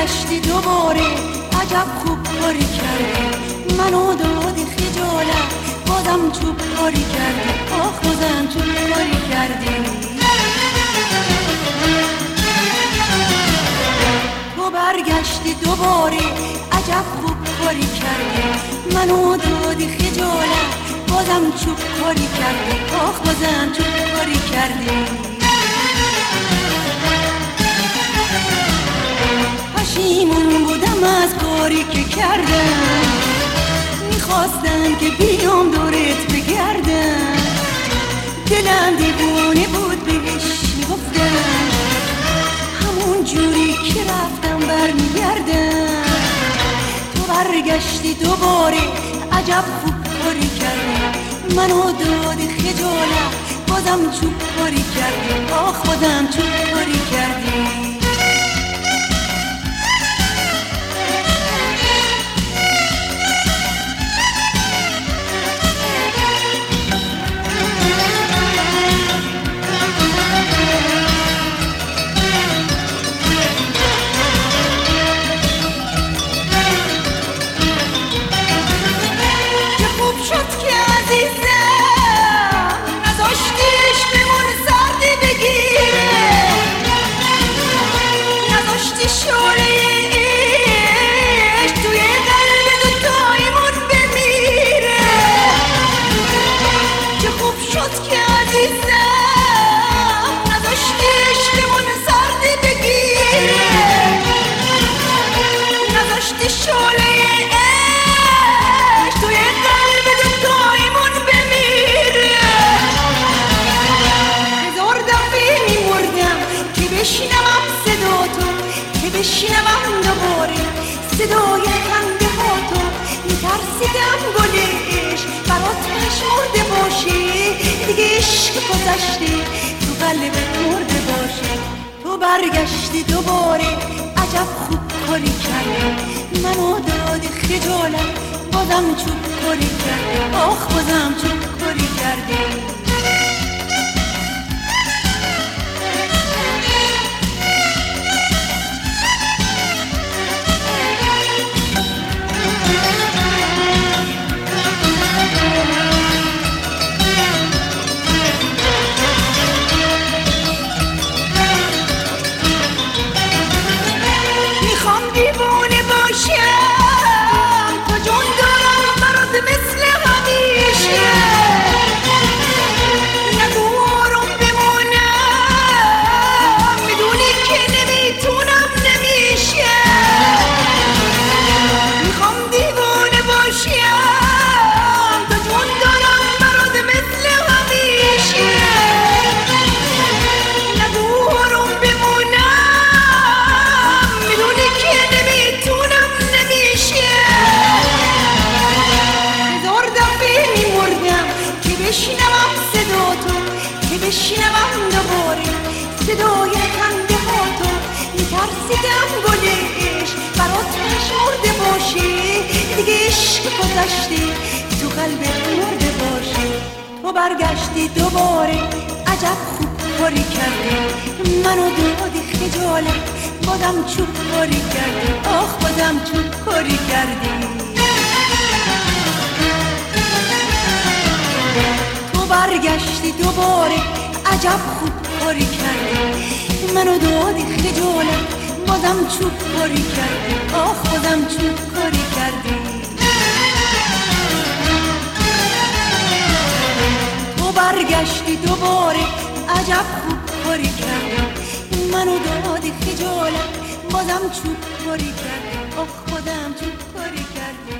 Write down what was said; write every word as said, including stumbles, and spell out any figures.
برگشتی دوباره، عجب خوب کاری کردی، منو دادی خجالت، بازم چوب کاری کردی، آخ بازم چوب کاری کردی. تو برگشتی دوباره، عجب خوب کاری کردی، منو دادی خجالت، بازم چوب کاری کردی، آخ بازم چوب کاری کردی. پشیمون بودم از کاری که کردم، میخواستم که بیام دورت بگردم، دلم دیوونه بود بهش میگفتم، همون جوری که رفتم برمیگردم. تو برگشتی دوباره، عجب خوب کاری کردی، منو دادی خجالت، بازم چوب کاری کردی، آخ بازم چوب کاری کردی. بشنوم دوباره صدای خنده ها تو، میترسیدم گلش برات پشمرده باشه، دیگه عشق گذشته تو قلبت مرده باشه. تو برگشتی دوباره، عجب خوب کاری کردی، منو دادی خجالت، بازم چوب کاری کردی، آخ بازم چوب کاری کردی. بشنوم دوباره صدای خنده ها تو، میترسیدم گلش برات پشمرده باشه، دیگه عشق گذشته تو قلبت مرده باشه. تو برگشتی دوباره، عجب خوب کاری کردی، منو دادی خجالت، بازم چوب کاری کردی، آخ بازم چوب کاری کردی. برگشتی دوباره، عجب خوب کاری کردی، منو دادی خجالت، بازم چوب کاری کردی، آخ بازم چوب کاری کردی. تو برگشتی دوباره، عجب خوب کاری کردی، منو دادی خجالت، بازم چوب کاری کردی، آخ بازم چوب کاری کردی.